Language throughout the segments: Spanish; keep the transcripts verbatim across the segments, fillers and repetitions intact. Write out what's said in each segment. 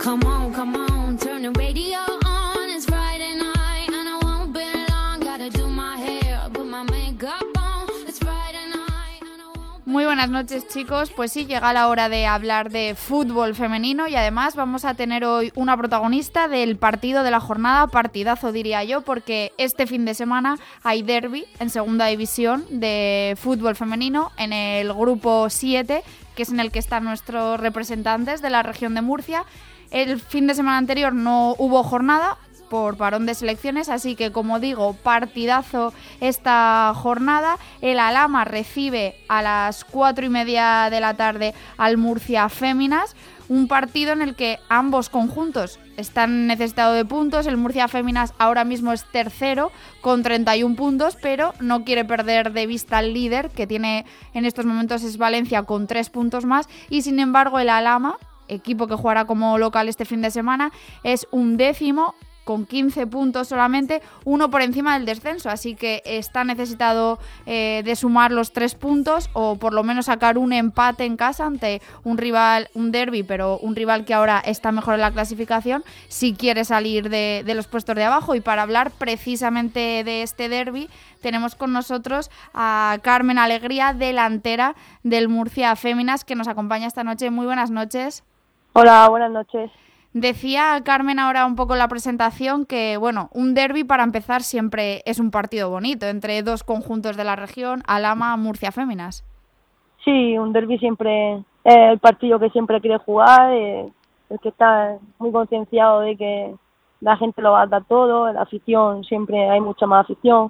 Come on, come on, turn the radio on. It's Friday night and I won't be long. Gotta do my hair, put my makeup on. It's Friday night and I won't be... Muy buenas noches, chicos. Pues sí, llega la hora de hablar de fútbol femenino y además vamos a tener hoy una protagonista del partido de la jornada, partidazo diría yo, porque este fin de semana hay derbi en segunda división de fútbol femenino en el grupo siete, que es en el que están nuestros representantes de la región de Murcia. El fin de semana anterior no hubo jornada por parón de selecciones, así que, como digo, partidazo esta jornada. El Alhama recibe a las cuatro y media de la tarde al Murcia Féminas, un partido en el que ambos conjuntos están necesitados de puntos. El Murcia Féminas ahora mismo es tercero con treinta y un puntos, pero no quiere perder de vista al líder, que tiene en estos momentos es Valencia con tres puntos más, y sin embargo el Alhama, equipo que jugará como local este fin de semana, es un décimo con quince puntos solamente, uno por encima del descenso, así que está necesitado eh, de sumar los tres puntos o por lo menos sacar un empate en casa ante un rival, un derbi, pero un rival que ahora está mejor en la clasificación si quiere salir de, de los puestos de abajo. Y para hablar precisamente de este derbi tenemos con nosotros a Carmen Alegría, delantera del Murcia Féminas, que nos acompaña esta noche. Muy buenas noches. Hola, buenas noches. Decía Carmen ahora un poco en la presentación que, bueno, un derbi para empezar siempre es un partido bonito entre dos conjuntos de la región, Alhama, Murcia Féminas. Sí, un derbi siempre es el partido que siempre quiere jugar, eh, el que está muy concienciado de que la gente lo va a dar todo, la afición, siempre hay mucha más afición,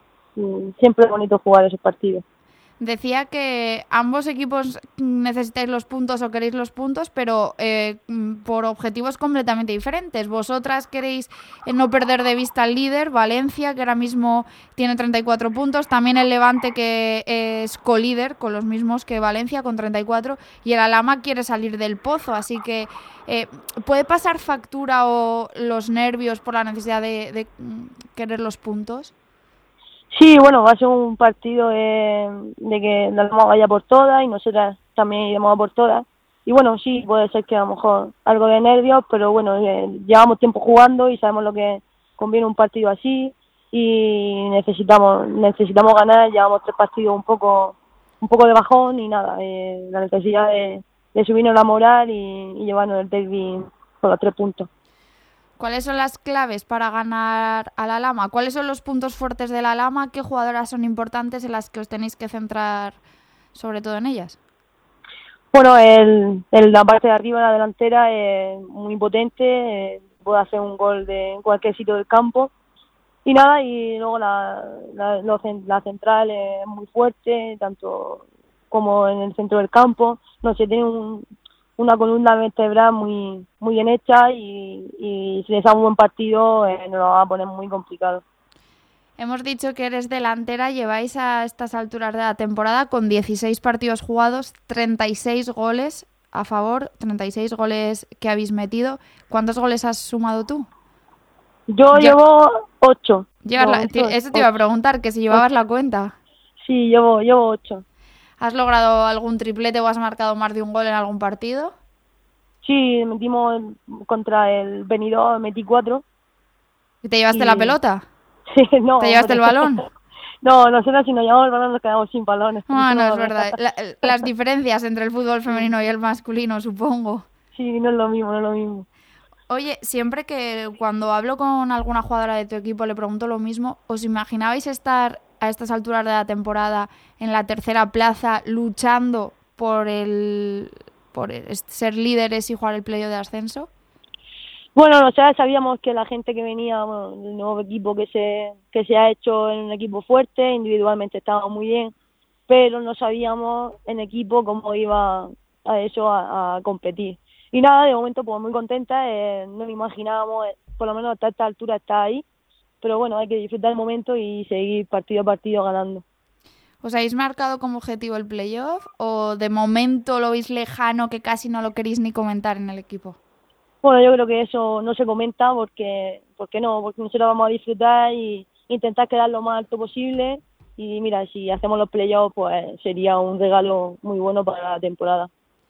y siempre es bonito jugar esos partidos. Decía que ambos equipos necesitáis los puntos o queréis los puntos, pero eh, por objetivos completamente diferentes. Vosotras queréis no perder de vista al líder, Valencia, que ahora mismo tiene treinta y cuatro puntos, también el Levante, que es colíder con los mismos que Valencia, con treinta y cuatro, y el Alhama quiere salir del pozo, así que eh, ¿puede pasar factura o los nervios por la necesidad de, de querer los puntos? Sí, bueno, va a ser un partido de, de que la Alhama vaya por todas y nosotras también iremos a por todas. Y bueno, sí, puede ser que a lo mejor algo de nervios, pero bueno, eh, llevamos tiempo jugando y sabemos lo que conviene un partido así y necesitamos necesitamos ganar. Llevamos tres partidos un poco un poco de bajón y nada, eh, la necesidad de, de subirnos la moral y, y llevarnos el derbi con los tres puntos. ¿Cuáles son las claves para ganar al Alhama? ¿Cuáles son los puntos fuertes del Alhama? ¿Qué jugadoras son importantes en las que os tenéis que centrar sobre todo en ellas? Bueno, el, el, la parte de arriba, la delantera, es muy potente, eh, puede hacer un gol de en cualquier sitio del campo. Y nada, y luego la, la, lo, la central es muy fuerte, tanto como en el centro del campo. No sé, tiene un... una columna vertebral muy muy bien hecha y, y si les da un buen partido eh, nos lo va a poner muy complicado. Hemos dicho que eres delantera, lleváis a estas alturas de la temporada con dieciséis partidos jugados, treinta y seis goles a favor, treinta y seis goles que habéis metido. ¿Cuántos goles has sumado tú? Yo Lle- llevo ocho. Llevas la, ocho. Eso te iba a preguntar, que si llevabas ocho. La cuenta. Sí, llevo, llevo ocho. ¿Has logrado algún triplete o has marcado más de un gol en algún partido? Sí, metimos contra el Benidorm, metí cuatro. ¿Y te llevaste y... la pelota? Sí, no. ¿Te llevaste el balón? No, nosotros si nos llevamos el balón nos quedamos sin balones. No, no, es verdad. La, las diferencias entre el fútbol femenino y el masculino, supongo. Sí, no es lo mismo, no es lo mismo. Oye, siempre que cuando hablo con alguna jugadora de tu equipo le pregunto lo mismo, ¿os imaginabais estar a estas alturas de la temporada en la tercera plaza luchando por el por el, ser líderes y jugar el playoff de ascenso? Bueno, o sea, sabíamos que la gente que venía, bueno, el nuevo equipo que se que se ha hecho en un equipo fuerte, individualmente estaba muy bien, pero no sabíamos en equipo cómo iba a eso a, a competir. Y nada, de momento pues muy contenta, eh, no me imaginábamos, eh, por lo menos hasta esta altura está ahí, pero bueno, hay que disfrutar el momento y seguir partido a partido ganando. ¿Os habéis marcado como objetivo el playoff o de momento lo veis lejano que casi no lo queréis ni comentar en el equipo? Bueno, yo creo que eso no se comenta porque, porque no, porque nosotros vamos a disfrutar y intentar quedar lo más alto posible y mira, si hacemos los playoffs pues sería un regalo muy bueno para la temporada.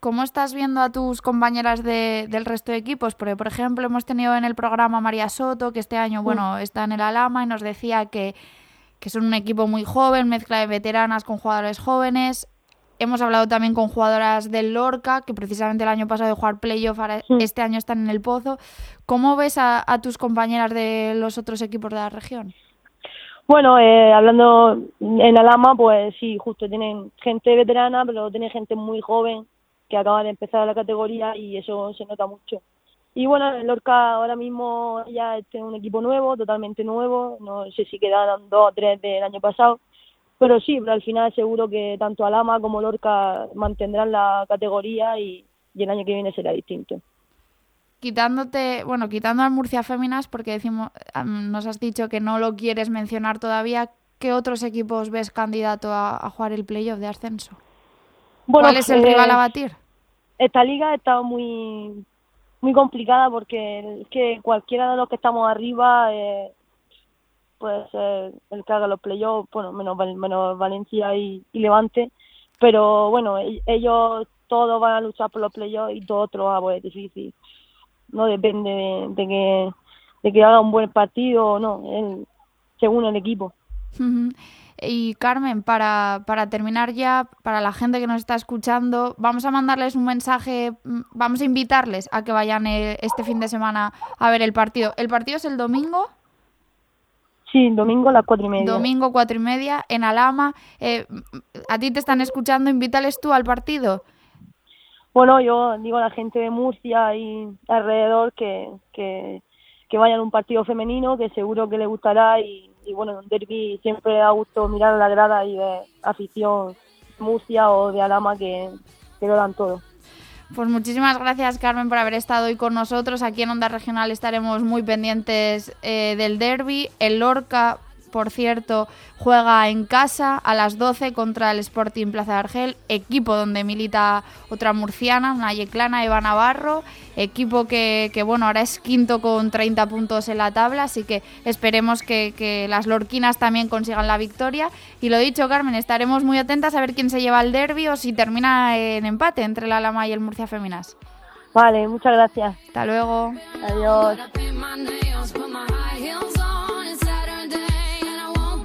¿cómo estás viendo a tus compañeras de, del resto de equipos? Porque, por ejemplo, hemos tenido en el programa a María Soto, que este año, bueno, está en el Alhama y nos decía que, que son un equipo muy joven, mezcla de veteranas con jugadores jóvenes. Hemos hablado también con jugadoras del Lorca, que precisamente el año pasado de jugar playoff, ahora sí. Este año están en el Pozo. ¿Cómo ves a, a tus compañeras de los otros equipos de la región? Bueno, eh, hablando en Alhama, pues sí, justo tienen gente veterana, pero tienen gente muy joven que acaba de empezar la categoría y eso se nota mucho. Y bueno, el Lorca ahora mismo ya es un equipo nuevo, totalmente nuevo, no sé si quedan dos o tres del año pasado, pero sí, pero al final seguro que tanto Alhama como Lorca mantendrán la categoría y, y el año que viene será distinto. Quitándote, bueno, quitando al Murcia Féminas, porque decimos, nos has dicho que no lo quieres mencionar todavía, ¿qué otros equipos ves candidato a, a jugar el playoff de ascenso? Bueno, ¿cuál es el eh, rival a batir? Esta liga ha estado muy muy complicada porque es que cualquiera de los que estamos arriba eh, puede ser el que haga los playoffs, bueno, menos, menos Valencia y, y Levante, pero bueno, ellos todos van a luchar por los playoffs y todo otro ah, pues es difícil. No depende de, de que de que haga un buen partido o no, el, según el equipo. Uh-huh. Y Carmen, para, para terminar ya, para la gente que nos está escuchando, vamos a mandarles un mensaje, vamos a invitarles a que vayan el, este fin de semana a ver el partido. ¿El partido es el domingo? Sí, domingo a las cuatro y media. Domingo cuatro y media en Alhama. Eh, a ti te están escuchando, invítales tú al partido. Bueno, yo digo a la gente de Murcia y alrededor que, que, que vayan a un partido femenino, que seguro que les gustará y, y bueno, en un derbi siempre da gusto mirar a la grada y de afición Murcia o de Alhama que, que lo dan todo. Pues muchísimas gracias, Carmen, por haber estado hoy con nosotros. Aquí en Onda Regional estaremos muy pendientes eh, del derbi. El Lorca, por cierto, juega en casa a las doce contra el Sporting Plaza de Argel, equipo donde milita otra murciana, una yeclana, Eva Navarro, equipo que, que bueno, ahora es quinto con treinta puntos en la tabla, así que esperemos que, que las lorquinas también consigan la victoria. Y lo dicho, Carmen, estaremos muy atentas a ver quién se lleva el derbi o si termina en empate entre el Alhama y el Murcia Féminas. Vale, muchas gracias. Hasta luego. Adiós.